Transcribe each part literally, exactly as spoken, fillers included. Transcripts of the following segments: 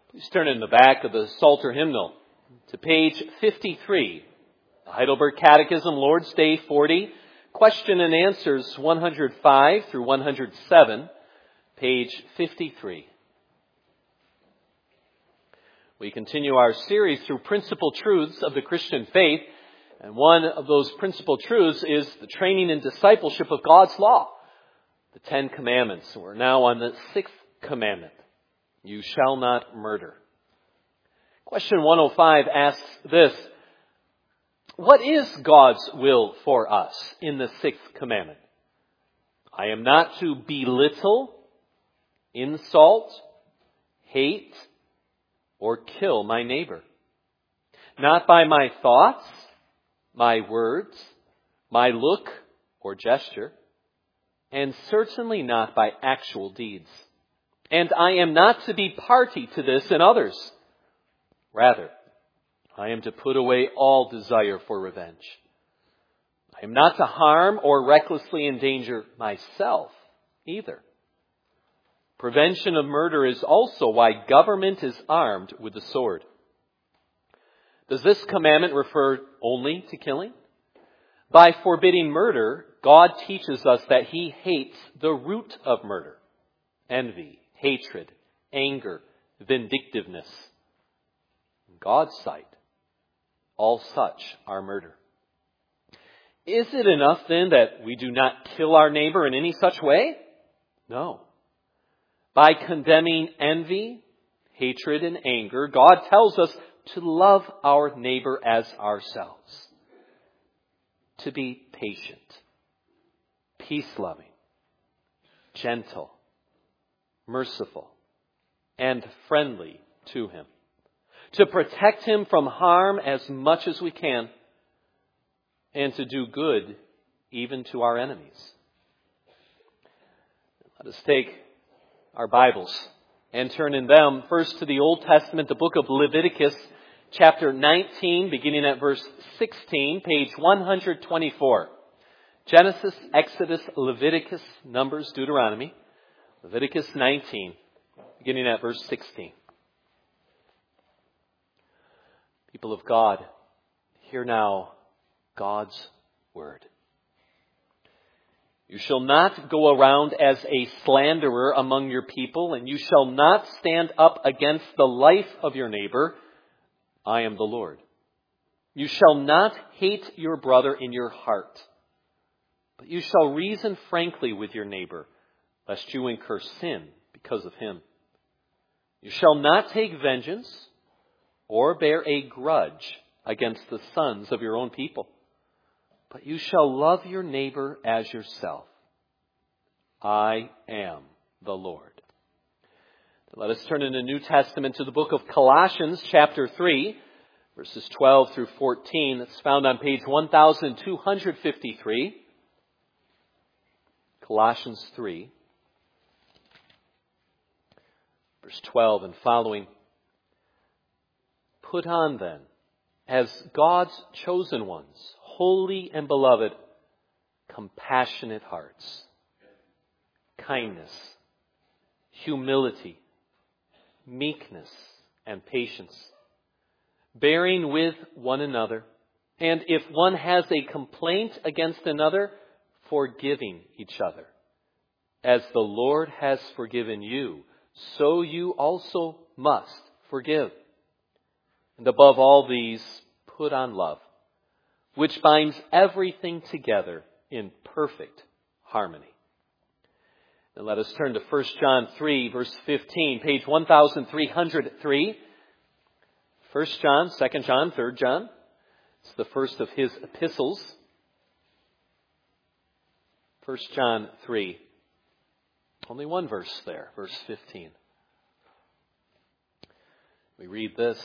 Please turn in the back of the Psalter hymnal to page fifty-three, the Heidelberg Catechism, Lord's Day forty, question and answers one hundred five through one hundred seven, page fifty-three. We continue our series through principal truths of the Christian faith, and one of those principal truths is the training and discipleship of God's law, the Ten Commandments. We're now on the sixth commandment. You shall not murder. Question one oh five asks this: what is God's will for us in the sixth commandment? I am not to belittle, insult, hate, or kill my neighbor. Not by my thoughts, my words, my look or gesture, and certainly not by actual deeds. And I am not to be party to this in others. Rather, I am to put away all desire for revenge. I am not to harm or recklessly endanger myself either. Prevention of murder is also why government is armed with the sword. Does this commandment refer only to killing? By forbidding murder, God teaches us that He hates the root of murder: envy, hatred, anger, vindictiveness. In God's sight, all such are murder. Is it enough then that we do not kill our neighbor in any such way? No. By condemning envy, hatred, and anger, God tells us to love our neighbor as ourselves, to be patient, peace-loving, gentle, merciful, and friendly to him, to protect him from harm as much as we can, and to do good even to our enemies. Let us take our Bibles and turn in them first to the Old Testament, the book of Leviticus, chapter nineteen, beginning at verse sixteen, page one hundred twenty-four. Genesis, Exodus, Leviticus, Numbers, Deuteronomy. Leviticus nineteen, beginning at verse sixteen. People of God, hear now God's word. You shall not go around as a slanderer among your people, and you shall not stand up against the life of your neighbor. I am the Lord. You shall not hate your brother in your heart, but you shall reason frankly with your neighbor, lest you incur sin because of him. You shall not take vengeance or bear a grudge against the sons of your own people, but you shall love your neighbor as yourself. I am the Lord. Let us turn in the New Testament to the book of Colossians, chapter three, verses twelve through fourteen. That's found on page one thousand two hundred fifty-three. Colossians three, verse twelve and following. Put on then, as God's chosen ones, holy and beloved, compassionate hearts, kindness, humility, meekness, and patience, bearing with one another, and if one has a complaint against another, forgiving each other. As the Lord has forgiven you, so you also must forgive. And above all these, put on love, which binds everything together in perfect harmony. And let us turn to First John three, verse fifteen, page one thousand three hundred three. First John, Second John, Third John. It's the first of his epistles. First John three. Only one verse there, verse fifteen. We read this: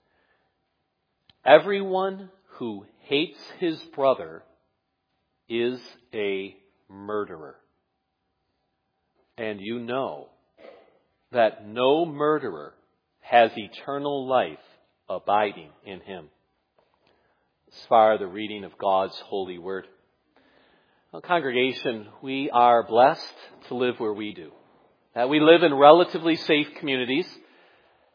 everyone who hates his brother is a murderer. And you know that no murderer has eternal life abiding in him. As far as the reading of God's holy word. Well, congregation, we are blessed to live where we do. That we live in relatively safe communities.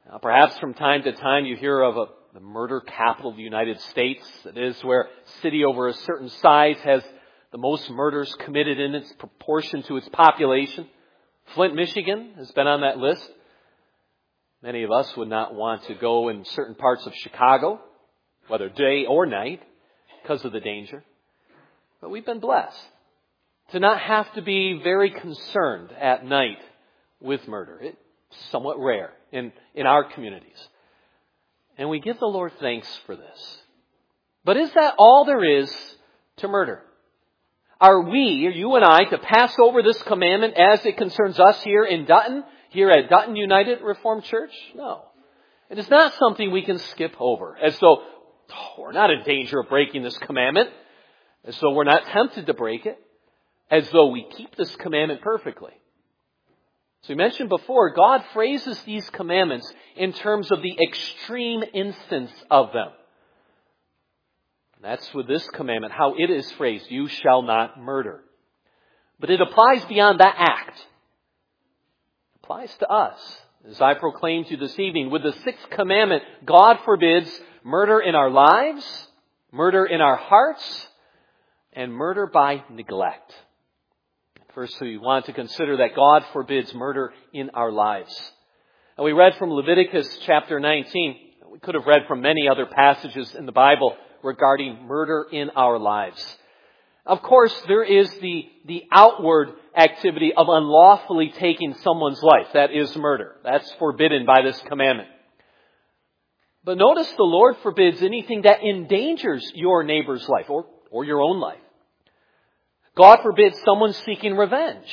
Now, perhaps from time to time you hear of a, the murder capital of the United States. That is where a city over a certain size has the most murders committed in its proportion to its population. Flint, Michigan has been on that list. Many of us would not want to go in certain parts of Chicago, whether day or night, because of the danger. But we've been blessed to not have to be very concerned at night with murder. It's somewhat rare in, in our communities. And we give the Lord thanks for this. But is that all there is to murder? Are we, you and I, to pass over this commandment as it concerns us here in Dutton, here at Dutton United Reformed Church? No. It is not something we can skip over, as though oh, we're not in danger of breaking this commandment, as though we're not tempted to break it, as though we keep this commandment perfectly. So we mentioned before, God phrases these commandments in terms of the extreme instance of them. That's with this commandment, how it is phrased, you shall not murder. But it applies beyond that act. It applies to us. As I proclaim to you this evening, with the sixth commandment, God forbids murder in our lives, murder in our hearts, and murder by neglect. First, we want to consider that God forbids murder in our lives. And we read from Leviticus chapter nineteen. We could have read from many other passages in the Bible regarding murder in our lives. Of course, there is the, the outward activity of unlawfully taking someone's life. That is murder. That's forbidden by this commandment. But notice the Lord forbids anything that endangers your neighbor's life or, or your own life. God forbids someone seeking revenge.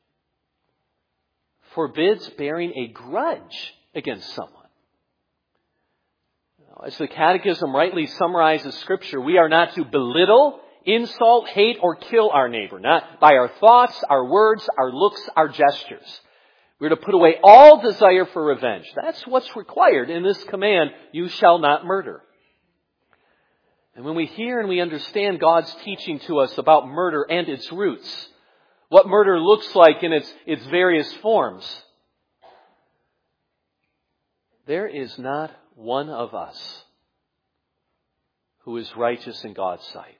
Forbids bearing a grudge against someone. As the Catechism rightly summarizes Scripture, we are not to belittle, insult, hate, or kill our neighbor. Not by our thoughts, our words, our looks, our gestures. We're to put away all desire for revenge. That's what's required in this command, you shall not murder. And when we hear and we understand God's teaching to us about murder and its roots, what murder looks like in its, its various forms, there is not one of us who is righteous in God's sight.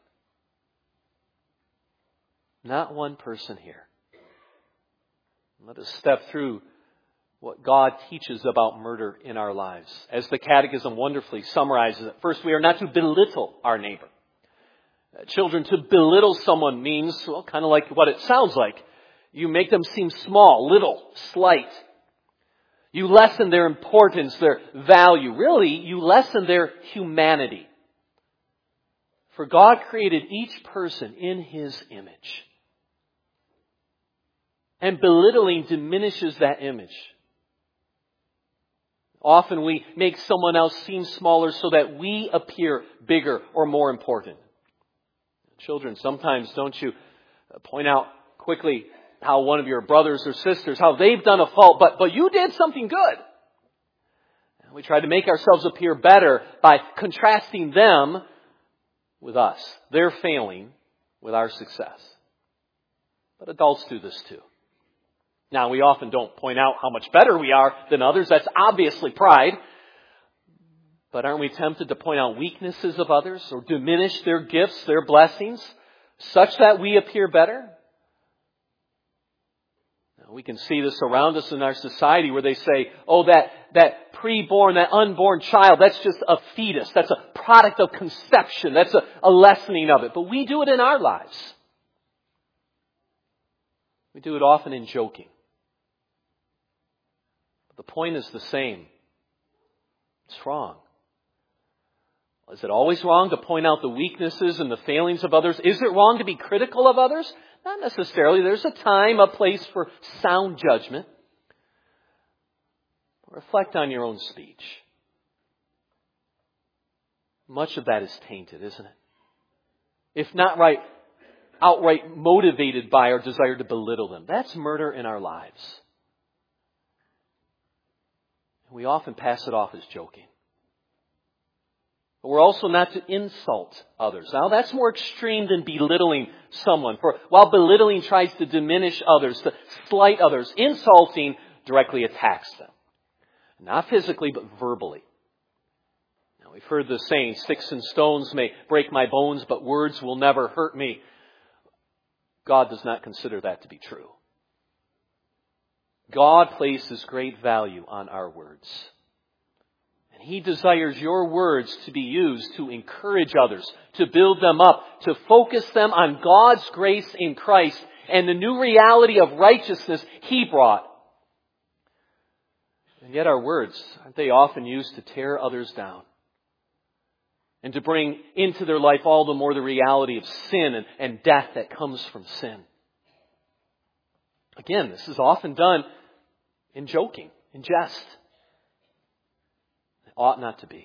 Not one person here. Let us step through what God teaches about murder in our lives. As the Catechism wonderfully summarizes it. First, we are not to belittle our neighbor. Uh, children, to belittle someone means, well, kind of like what it sounds like. You make them seem small, little, slight. You lessen their importance, their value. Really, you lessen their humanity. For God created each person in His image. And belittling diminishes that image. Often we make someone else seem smaller so that we appear bigger or more important. Children, sometimes don't you point out quickly how one of your brothers or sisters, how they've done a fault, but, but you did something good. And we try to make ourselves appear better by contrasting them with us, their failing with our success. But adults do this too. Now, we often don't point out how much better we are than others. That's obviously pride. But aren't we tempted to point out weaknesses of others or diminish their gifts, their blessings, such that we appear better? Now, we can see this around us in our society where they say, oh, that, that preborn, that unborn child, that's just a fetus. That's a product of conception. That's a, a lessening of it. But we do it in our lives. We do it often in joking. But the point is the same. It's wrong. Is it always wrong to point out the weaknesses and the failings of others? Is it wrong to be critical of others? Not necessarily. There's a time, a place for sound judgment. Reflect on your own speech. Much of that is tainted, isn't it? If not right, outright motivated by our desire to belittle them. That's murder in our lives. We often pass it off as joking. But we're also not to insult others. Now, that's more extreme than belittling someone. For while belittling tries to diminish others, to slight others, insulting directly attacks them. Not physically, but verbally. Now, we've heard the saying, sticks and stones may break my bones, but words will never hurt me. God does not consider that to be true. God places great value on our words. And He desires your words to be used to encourage others, to build them up, to focus them on God's grace in Christ and the new reality of righteousness He brought. And yet our words, aren't they often used to tear others down? And to bring into their life all the more the reality of sin and, and death that comes from sin. Again, this is often done in joking, in jest. It ought not to be.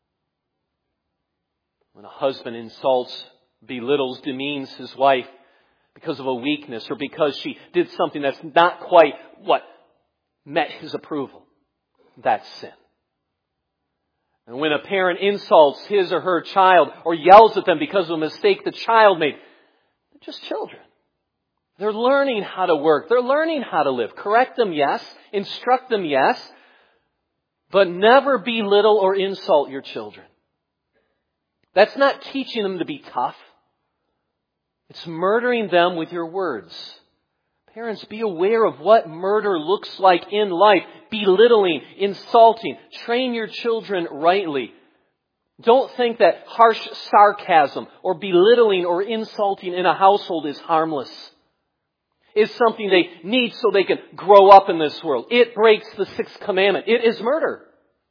When a husband insults, belittles, demeans his wife because of a weakness or because she did something that's not quite what met his approval, that's sin. And when a parent insults his or her child or yells at them because of a mistake the child made, they're just children. They're learning how to work. They're learning how to live. Correct them, yes. Instruct them, yes. But never belittle or insult your children. That's not teaching them to be tough. It's murdering them with your words. Parents, be aware of what murder looks like in life. Belittling, insulting. Train your children rightly. Don't think that harsh sarcasm or belittling or insulting in a household is harmless. It's something they need so they can grow up in this world. It breaks the sixth commandment. It is murder.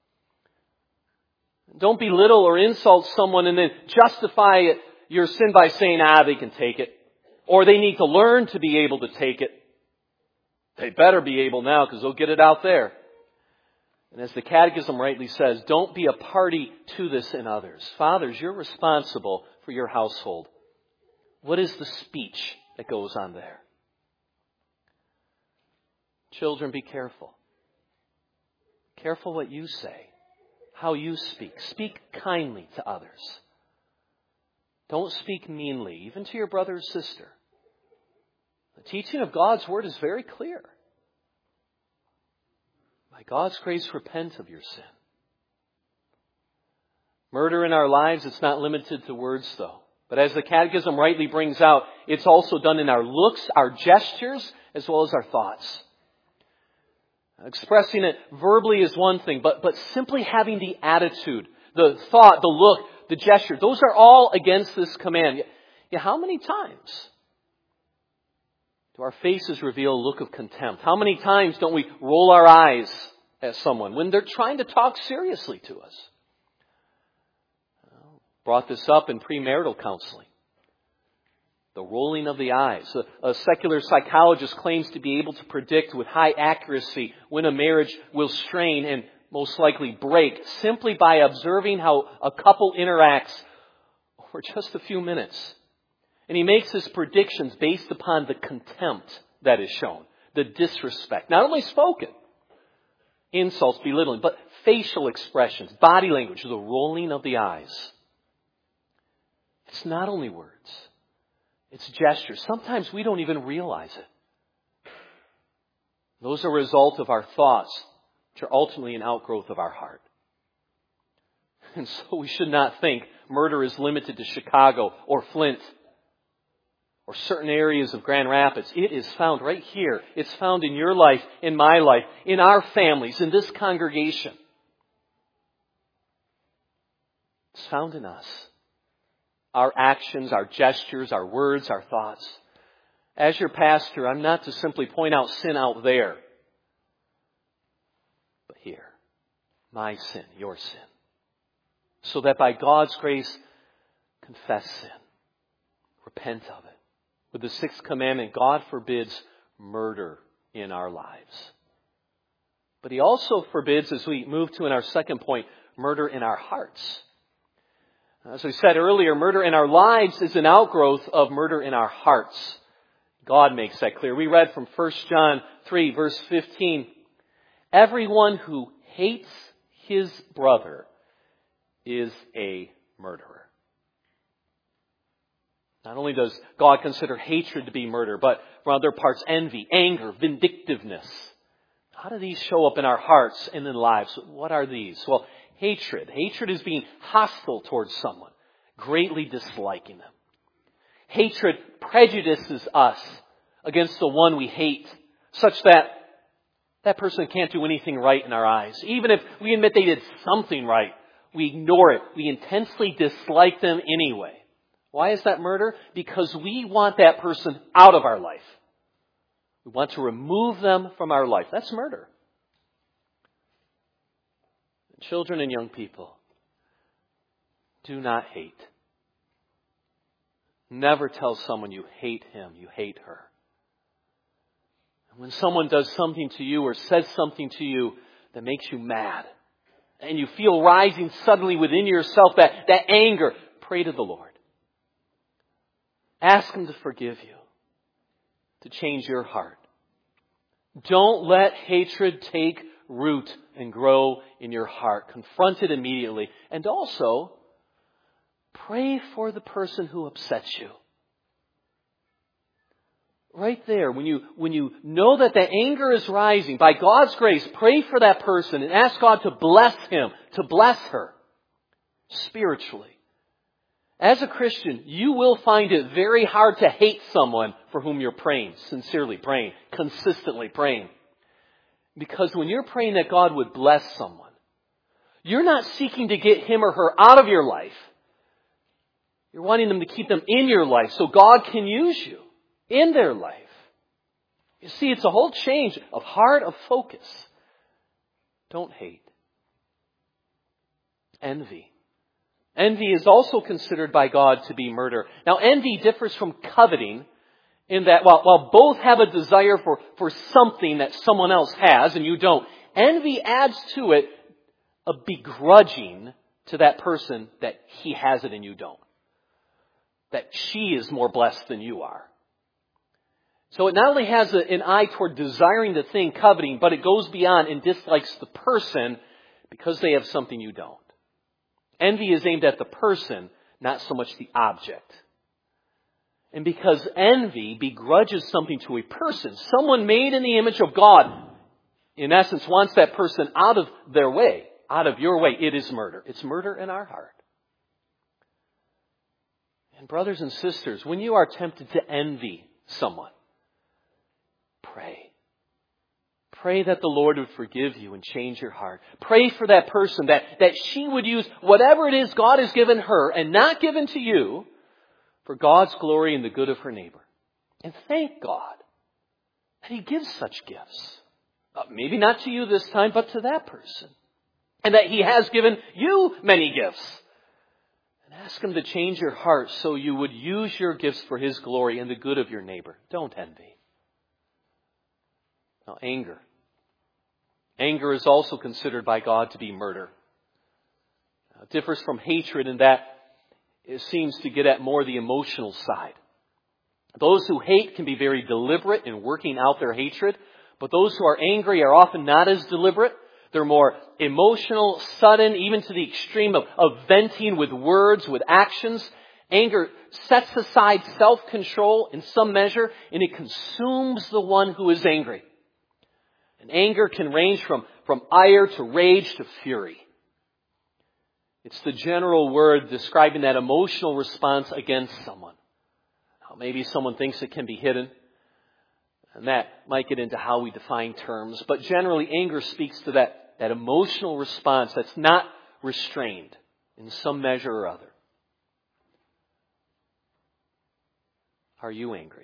Don't belittle or insult someone and then justify it, your sin by saying, ah, they can take it. Or they need to learn to be able to take it. They better be able now because they'll get it out there. And as the Catechism rightly says, don't be a party to this in others. Fathers, you're responsible for your household. What is the speech that goes on there? Children, be careful. Careful what you say, how you speak. Speak kindly to others. Don't speak meanly, even to your brother or sister. The teaching of God's Word is very clear. By God's grace, repent of your sin. Murder in our lives, it's not limited to words, though. But as the Catechism rightly brings out, it's also done in our looks, our gestures, as well as our thoughts. Expressing it verbally is one thing, but, but simply having the attitude, the thought, the look, the gesture, those are all against this command. Yeah, how many times do our faces reveal a look of contempt? How many times don't we roll our eyes at someone when they're trying to talk seriously to us? Well, brought this up in premarital counseling. The rolling of the eyes. A, a secular psychologist claims to be able to predict with high accuracy when a marriage will strain and most likely break simply by observing how a couple interacts for just a few minutes. And he makes his predictions based upon the contempt that is shown, the disrespect, not only spoken, insults, belittling, but facial expressions, body language, the rolling of the eyes. It's not only words. It's gestures. Sometimes we don't even realize it. Those are a result of our thoughts, which are ultimately an outgrowth of our heart. And so we should not think murder is limited to Chicago or Flint or certain areas of Grand Rapids. It is found right here. It's found in your life, in my life, in our families, in this congregation. It's found in us. Our actions, our gestures, our words, our thoughts. As your pastor, I'm not to simply point out sin out there, but here. My sin, your sin. So that by God's grace, confess sin. Repent of it. With the sixth commandment, God forbids murder in our lives. But He also forbids, as we move to in our second point, murder in our hearts. As we said earlier, murder in our lives is an outgrowth of murder in our hearts. God makes that clear. We read from First John three, verse fifteen. Everyone who hates his brother is a murderer. Not only does God consider hatred to be murder, but from other parts, envy, anger, vindictiveness. How do these show up in our hearts and in lives? What are these? Well, hatred. Hatred is being hostile towards someone, greatly disliking them. Hatred prejudices us against the one we hate, such that that person can't do anything right in our eyes. Even if we admit they did something right, we ignore it. We intensely dislike them anyway. Why is that murder? Because we want that person out of our life. We want to remove them from our life. That's murder. Children and young people, do not hate. Never tell someone you hate him, you hate her. When someone does something to you or says something to you that makes you mad, and you feel rising suddenly within yourself that, that anger, pray to the Lord. Ask Him to forgive you, to change your heart. Don't let hatred take root and grow in your heart. Confront it immediately. And also, pray for the person who upsets you. Right there, when you, when you know that the anger is rising, by God's grace, pray for that person and ask God to bless him, to bless her spiritually. As a Christian, you will find it very hard to hate someone for whom you're praying, sincerely praying, consistently praying. Because when you're praying that God would bless someone, you're not seeking to get him or her out of your life. You're wanting them to keep them in your life so God can use you in their life. You see, it's a whole change of heart, of focus. Don't hate. Envy. Envy is also considered by God to be murder. Now, envy differs from coveting in that while, while both have a desire for, for something that someone else has and you don't, envy adds to it a begrudging to that person that he has it and you don't. That she is more blessed than you are. So it not only has a, an eye toward desiring the thing, coveting, but it goes beyond and dislikes the person because they have something you don't. Envy is aimed at the person, not so much the object. And because envy begrudges something to a person, someone made in the image of God, in essence, wants that person out of their way, out of your way. It is murder. It's murder in our heart. And brothers and sisters, when you are tempted to envy someone, pray. Pray that the Lord would forgive you and change your heart. Pray for that person that, that she would use whatever it is God has given her and not given to you for God's glory and the good of her neighbor. And thank God that He gives such gifts. Uh, maybe not to you this time, but to that person. And that He has given you many gifts. And ask Him to change your heart so you would use your gifts for His glory and the good of your neighbor. Don't envy. Now, anger. Anger is also considered by God to be murder. It differs from hatred in that it seems to get at more the emotional side. Those who hate can be very deliberate in working out their hatred, but those who are angry are often not as deliberate. They're more emotional, sudden, even to the extreme of, of venting with words, with actions. Anger sets aside self-control in some measure, and it consumes the one who is angry. And anger can range from, from ire to rage to fury. It's the general word describing that emotional response against someone. Now, maybe someone thinks it can be hidden, and that might get into how we define terms. But generally, anger speaks to that, that emotional response that's not restrained in some measure or other. Are you angry?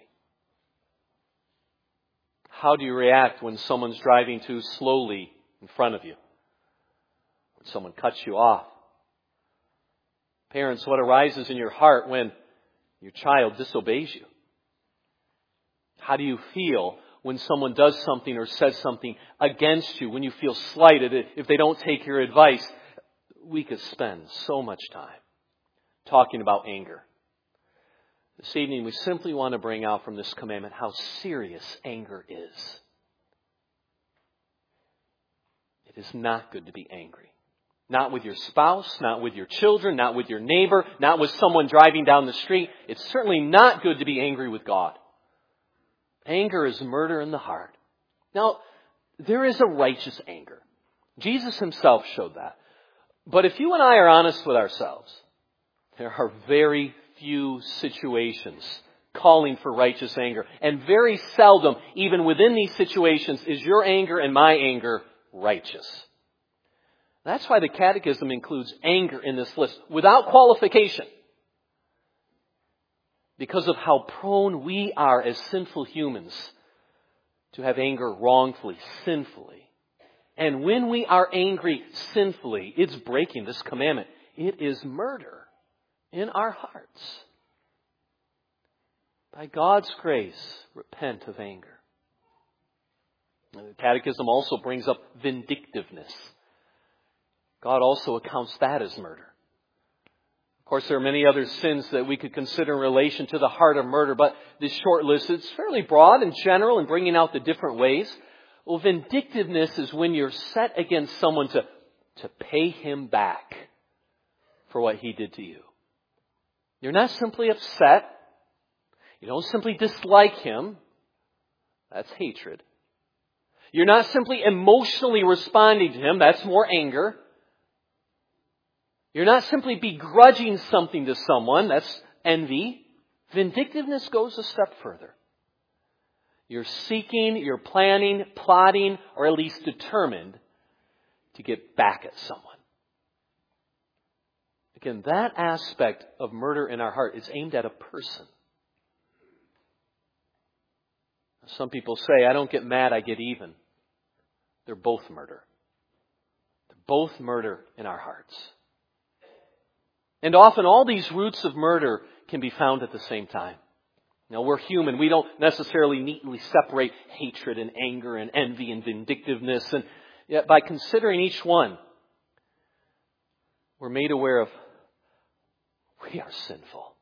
How do you react when someone's driving too slowly in front of you? When someone cuts you off? Parents, what arises in your heart when your child disobeys you? How do you feel when someone does something or says something against you? When you feel slighted if they don't take your advice? We could spend so much time talking about anger. This evening, we simply want to bring out from this commandment how serious anger is. It is not good to be angry. Not with your spouse, not with your children, not with your neighbor, not with someone driving down the street. It's certainly not good to be angry with God. Anger is murder in the heart. Now, there is a righteous anger. Jesus himself showed that. But if you and I are honest with ourselves, there are very few situations calling for righteous anger. And very seldom, even within these situations, is your anger and my anger righteous. That's why the Catechism includes anger in this list without qualification. Because of how prone we are as sinful humans to have anger wrongfully, sinfully. And when we are angry sinfully, it's breaking this commandment. It is murder in our hearts. By God's grace, repent of anger. And the Catechism also brings up vindictiveness. God also accounts that as murder. Of course, there are many other sins that we could consider in relation to the heart of murder, but this short list is fairly broad and general in bringing out the different ways. Well, vindictiveness is when you're set against someone to, to pay him back for what he did to you. You're not simply upset. You don't simply dislike him. That's hatred. You're not simply emotionally responding to him. That's more anger. You're not simply begrudging something to someone. That's envy. Vindictiveness goes a step further. You're seeking, you're planning, plotting, or at least determined to get back at someone. Again, that aspect of murder in our heart is aimed at a person. Some people say, I don't get mad, I get even. They're both murder. They're both murder in our hearts. And often all these roots of murder can be found at the same time. Now, we're human. We don't necessarily neatly separate hatred and anger and envy and vindictiveness. And yet by considering each one, we're made aware of we are sinful.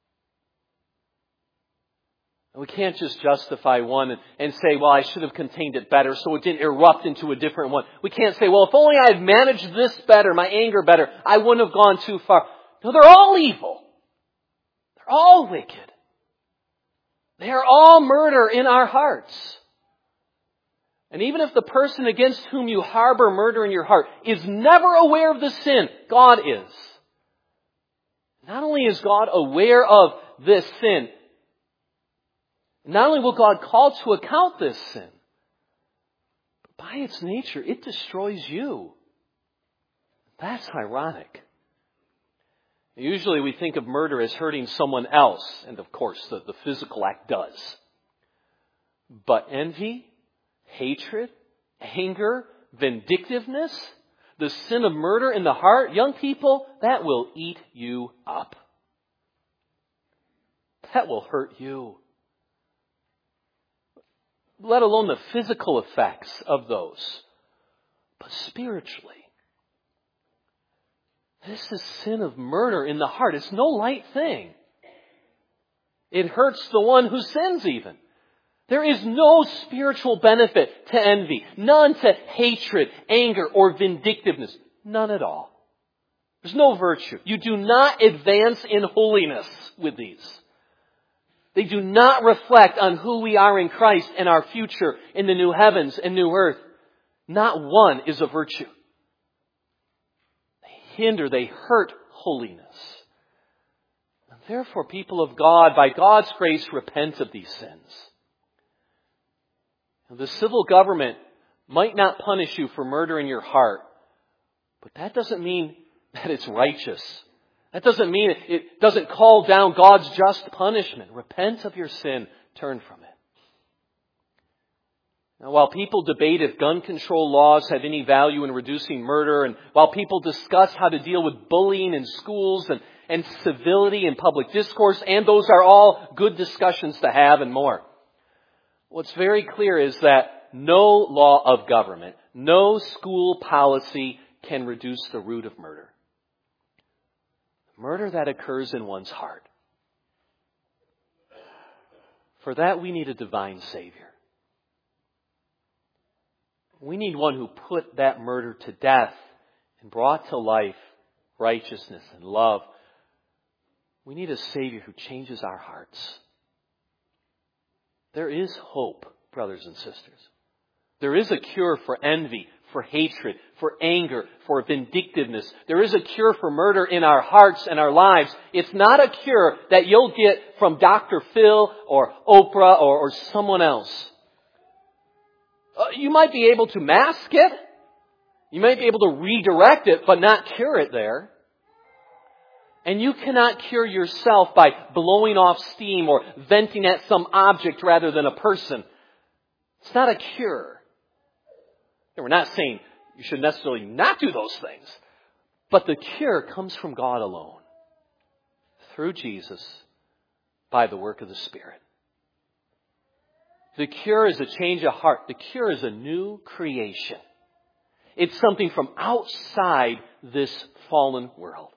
And we can't just justify one and, and say, well, I should have contained it better so it didn't erupt into a different one. We can't say, well, if only I had managed this better, my anger better, I wouldn't have gone too far. No, they're all evil. They're all wicked. They are all murder in our hearts. And even if the person against whom you harbor murder in your heart is never aware of the sin, God is. Not only is God aware of this sin, not only will God call to account this sin, but by its nature, it destroys you. That's ironic. Usually we think of murder as hurting someone else, and of course the, the physical act does. But envy, hatred, anger, vindictiveness, the sin of murder in the heart, young people, that will eat you up. That will hurt you. Let alone the physical effects of those. But spiritually, this is sin of murder in the heart. It's no light thing. It hurts the one who sins even. There is no spiritual benefit to envy. None to hatred, anger, or vindictiveness. None at all. There's no virtue. You do not advance in holiness with these. They do not reflect on who we are in Christ and our future in the new heavens and new earth. Not one is a virtue. They hinder, they hurt holiness. And therefore, people of God, by God's grace, repent of these sins. The civil government might not punish you for murder in your heart, but that doesn't mean that it's righteous. That doesn't mean it, it doesn't call down God's just punishment. Repent of your sin. Turn from it. Now, while people debate if gun control laws have any value in reducing murder, and while people discuss how to deal with bullying in schools and, and civility in public discourse, and those are all good discussions to have and more, what's very clear is that no law of government, no school policy can reduce the root of murder. Murder that occurs in one's heart. For that, we need a divine Savior. We need one who put that murder to death and brought to life righteousness and love. We need a Savior who changes our hearts. There is hope, brothers and sisters. There is a cure for envy, for hatred, for anger, for vindictiveness. There is a cure for murder in our hearts and our lives. It's not a cure that you'll get from Doctor Phil or Oprah or, or someone else. Uh, you might be able to mask it. You might be able to redirect it, but not cure it there. And you cannot cure yourself by blowing off steam or venting at some object rather than a person. It's not a cure. And we're not saying you should necessarily not do those things. But the cure comes from God alone. Through Jesus, by the work of the Spirit. The cure is a change of heart. The cure is a new creation. It's something from outside this fallen world.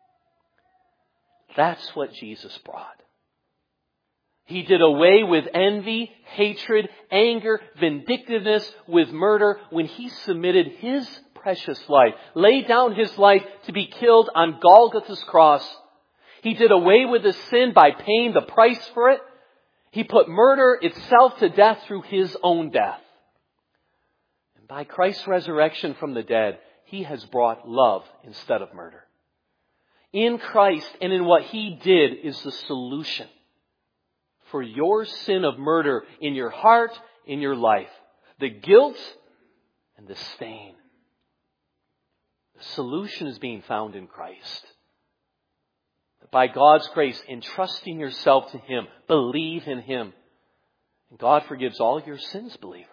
That's what Jesus brought. He did away with envy, hatred, anger, vindictiveness, with murder when He submitted His precious life, laid down His life to be killed on Golgotha's cross. He did away with the sin by paying the price for it. He put murder itself to death through His own death. And by Christ's resurrection from the dead, He has brought love instead of murder. In Christ and in what He did is the solution for your sin of murder in your heart, in your life. The guilt and the stain. The solution is being found in Christ. By God's grace, entrusting yourself to Him, believe in Him. And God forgives all your sins, believer.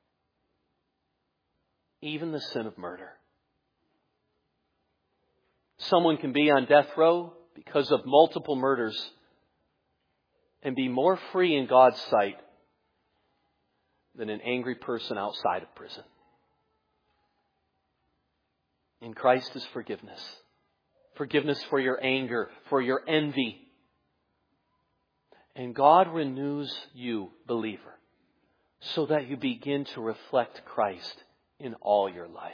Even the sin of murder. Someone can be on death row because of multiple murders and be more free in God's sight than an angry person outside of prison. In Christ is forgiveness. Forgiveness for your anger, for your envy. And God renews you, believer, so that you begin to reflect Christ in all your life.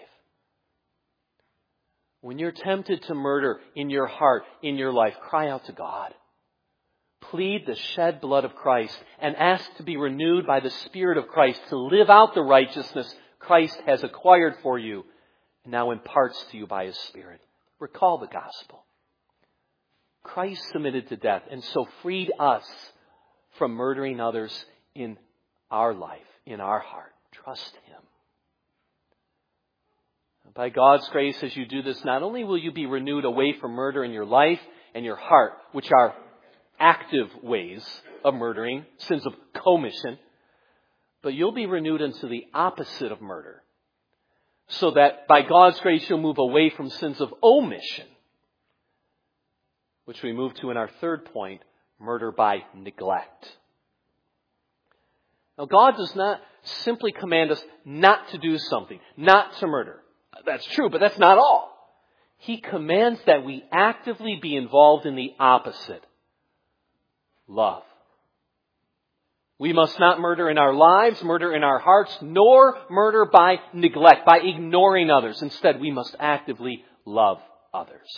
When you're tempted to murder in your heart, in your life, cry out to God. Plead the shed blood of Christ and ask to be renewed by the Spirit of Christ to live out the righteousness Christ has acquired for you and now imparts to you by His Spirit. Recall the gospel. Christ submitted to death and so freed us from murdering others in our life, in our heart. Trust Him. By God's grace, as you do this, not only will you be renewed away from murder in your life and your heart, which are active ways of murdering, sins of commission, but you'll be renewed into the opposite of murder. So that by God's grace, you'll move away from sins of omission, which we move to in our third point, murder by neglect. Now, God does not simply command us not to do something, not to murder. That's true, but that's not all. He commands that we actively be involved in the opposite. Love. We must not murder in our lives, murder in our hearts, nor murder by neglect, by ignoring others. Instead, we must actively love others.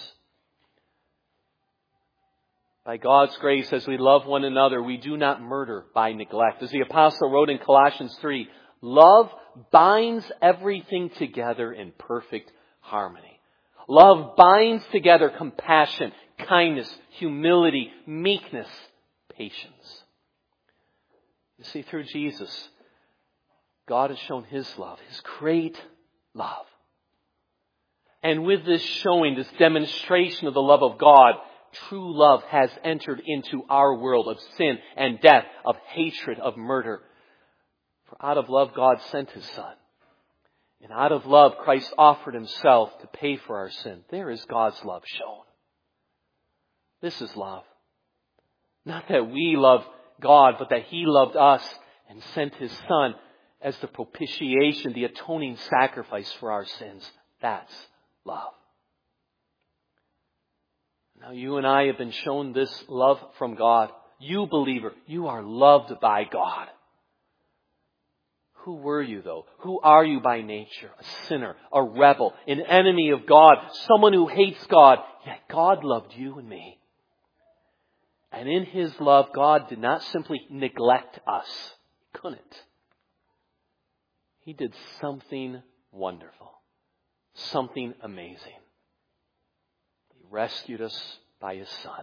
By God's grace, as we love one another, we do not murder by neglect. As the apostle wrote in Colossians three, love binds everything together in perfect harmony. Love binds together compassion, kindness, humility, meekness, patience. You see, through Jesus, God has shown His love, His great love. And with this showing, this demonstration of the love of God, true love has entered into our world of sin and death, of hatred, of murder. For out of love, God sent His Son. And out of love, Christ offered Himself to pay for our sin. There is God's love shown. This is love. Not that we love God, but that He loved us and sent His Son as the propitiation, the atoning sacrifice for our sins. That's love. Now you and I have been shown this love from God. You, believer, you are loved by God. Who were you, though? Who are you by nature? A sinner, a rebel, an enemy of God, someone who hates God. Yet God loved you and me. And in His love, God did not simply neglect us. He couldn't. He did something wonderful, something amazing. He rescued us by His Son.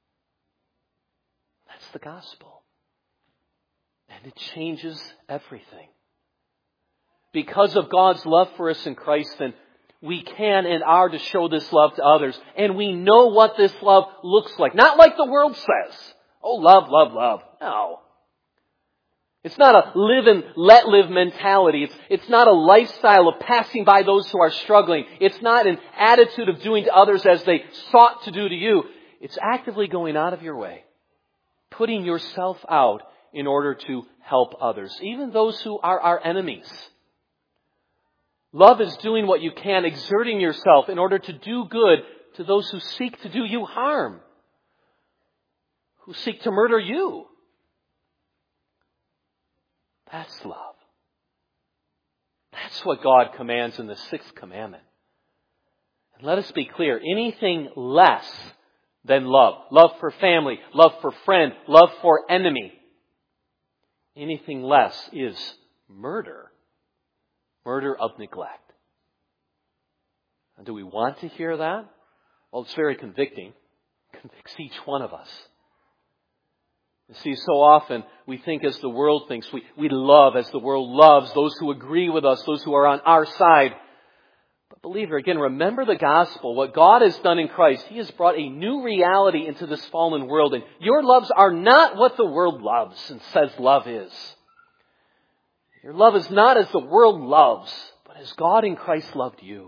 That's the gospel. And it changes everything. Because of God's love for us in Christ, then we can and are to show this love to others. And we know what this love looks like. Not like the world says. Oh, love, love, love. No. It's not a live and let live mentality. It's, it's not a lifestyle of passing by those who are struggling. It's not an attitude of doing to others as they sought to do to you. It's actively going out of your way, putting yourself out in order to help others, even those who are our enemies. Love is doing what you can, exerting yourself in order to do good to those who seek to do you harm, who seek to murder you. That's love. That's what God commands in the sixth commandment. And let us be clear, anything less than love, love for family, love for friend, love for enemy, anything less is murder. Murder of neglect. And do we want to hear that? Well, it's very convicting. It convicts each one of us. You see, so often we think as the world thinks. We, we love as the world loves those who agree with us, those who are on our side. But believer, again, remember the gospel. What God has done in Christ. He has brought a new reality into this fallen world. And your loves are not what the world loves and says love is. Your love is not as the world loves, but as God in Christ loved you.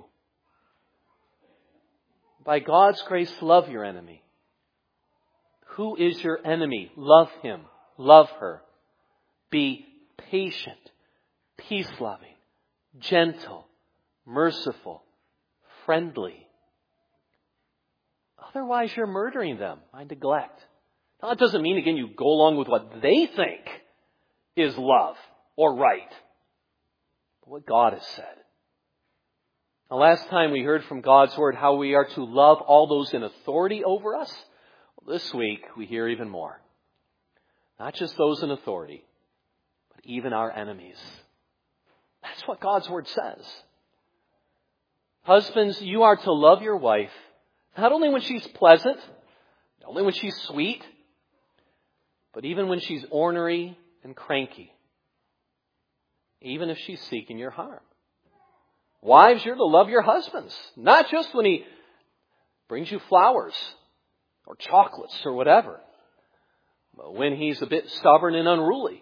By God's grace, love your enemy. Who is your enemy? Love him. Love her. Be patient, peace-loving, gentle, merciful, friendly. Otherwise, you're murdering them by neglect. Now, that doesn't mean, again, you go along with what they think is love or right. But what God has said. The last time we heard from God's Word how we are to love all those in authority over us. Well, this week we hear even more. Not just those in authority, but even our enemies. That's what God's Word says. Husbands, you are to love your wife, not only when she's pleasant, not only when she's sweet, but even when she's ornery and cranky. Even if she's seeking your harm. Wives, you're to love your husbands. Not just when he brings you flowers or chocolates or whatever. But when he's a bit stubborn and unruly.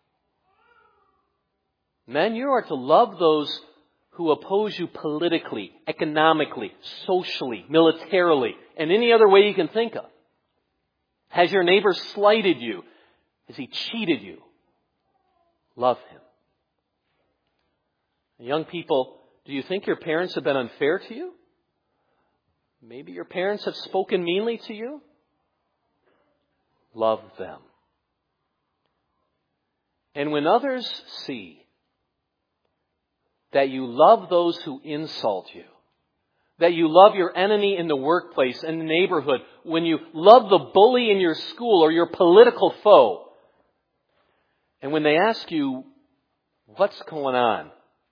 Men, you are to love those who oppose you politically, economically, socially, militarily, and any other way you can think of. Has your neighbor slighted you? Has he cheated you? Love him. Young people, do you think your parents have been unfair to you? Maybe your parents have spoken meanly to you? Love them. And when others see that you love those who insult you, that you love your enemy in the workplace and the neighborhood, when you love the bully in your school or your political foe, and when they ask you, what's going on?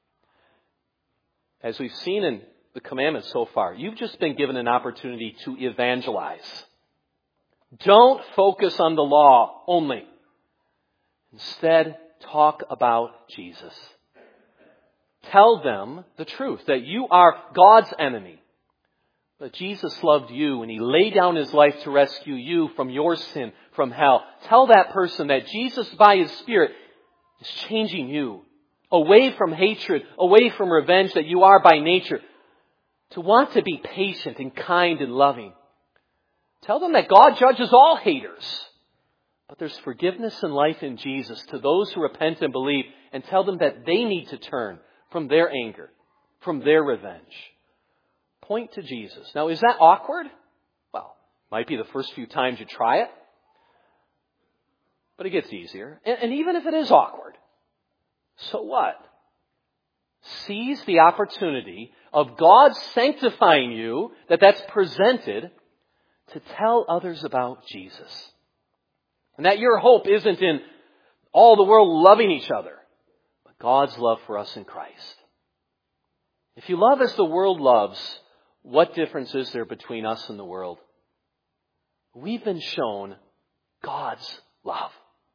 As we've seen in the commandments so far, you've just been given an opportunity to evangelize. Don't focus on the law only. Instead, talk about Jesus. Tell them the truth, that you are God's enemy. But Jesus loved you and He laid down His life to rescue you from your sin, from hell. Tell that person that Jesus, by His Spirit, is changing you. Away from hatred, away from revenge that you are by nature. To want to be patient and kind and loving. Tell them that God judges all haters. But there's forgiveness and life in Jesus to those who repent and believe. And tell them that they need to turn from their anger, from their revenge. Point to Jesus. Now, is that awkward? Well, might be the first few times you try it. But it gets easier. And, and even if it is awkward, so what? Seize the opportunity of God sanctifying you, that that's presented, to tell others about Jesus. And that your hope isn't in all the world loving each other, but God's love for us in Christ. If you love as the world loves, what difference is there between us and the world? We've been shown God's love.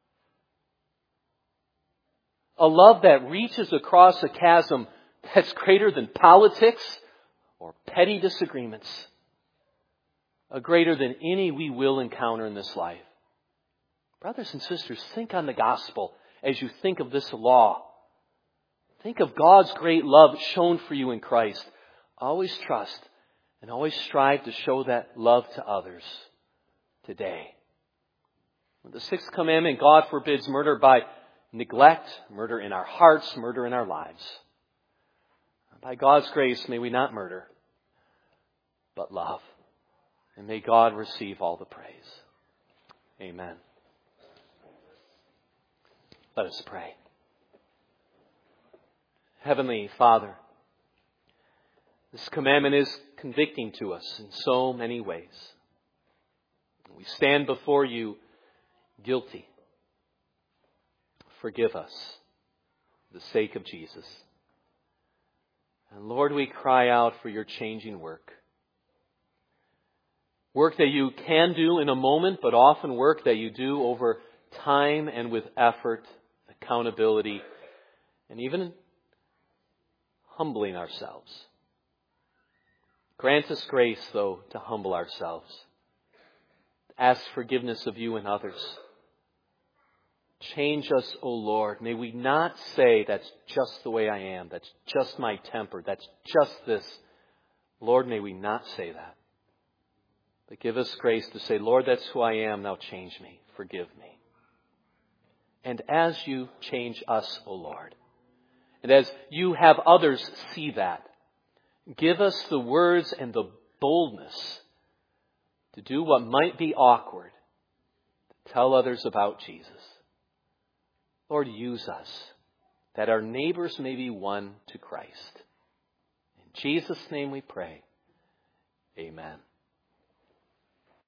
A love that reaches across a chasm that's greater than politics or petty disagreements. A greater than any we will encounter in this life. Brothers and sisters, think on the gospel as you think of this law. Think of God's great love shown for you in Christ. Always trust and always strive to show that love to others today. The sixth commandment, God forbids murder by neglect, murder in our hearts, murder in our lives. By God's grace, may we not murder, but love. And may God receive all the praise. Amen. Let us pray. Heavenly Father, this commandment is convicting to us in so many ways. We stand before you guilty. Forgive us for the sake of Jesus. And Lord, we cry out for your changing work. Work that you can do in a moment, but often work that you do over time and with effort, accountability, and even humbling ourselves. Grant us grace, though, to humble ourselves. Ask forgiveness of you and others. Change us, O Lord. May we not say, that's just the way I am. That's just my temper. That's just this. Lord, may we not say that. But give us grace to say, Lord, that's who I am. Now change me. Forgive me. And as you change us, O Lord, and as you have others see that, give us the words and the boldness to do what might be awkward, to tell others about Jesus. Lord, use us, that our neighbors may be won to Christ. In Jesus' name we pray. Amen.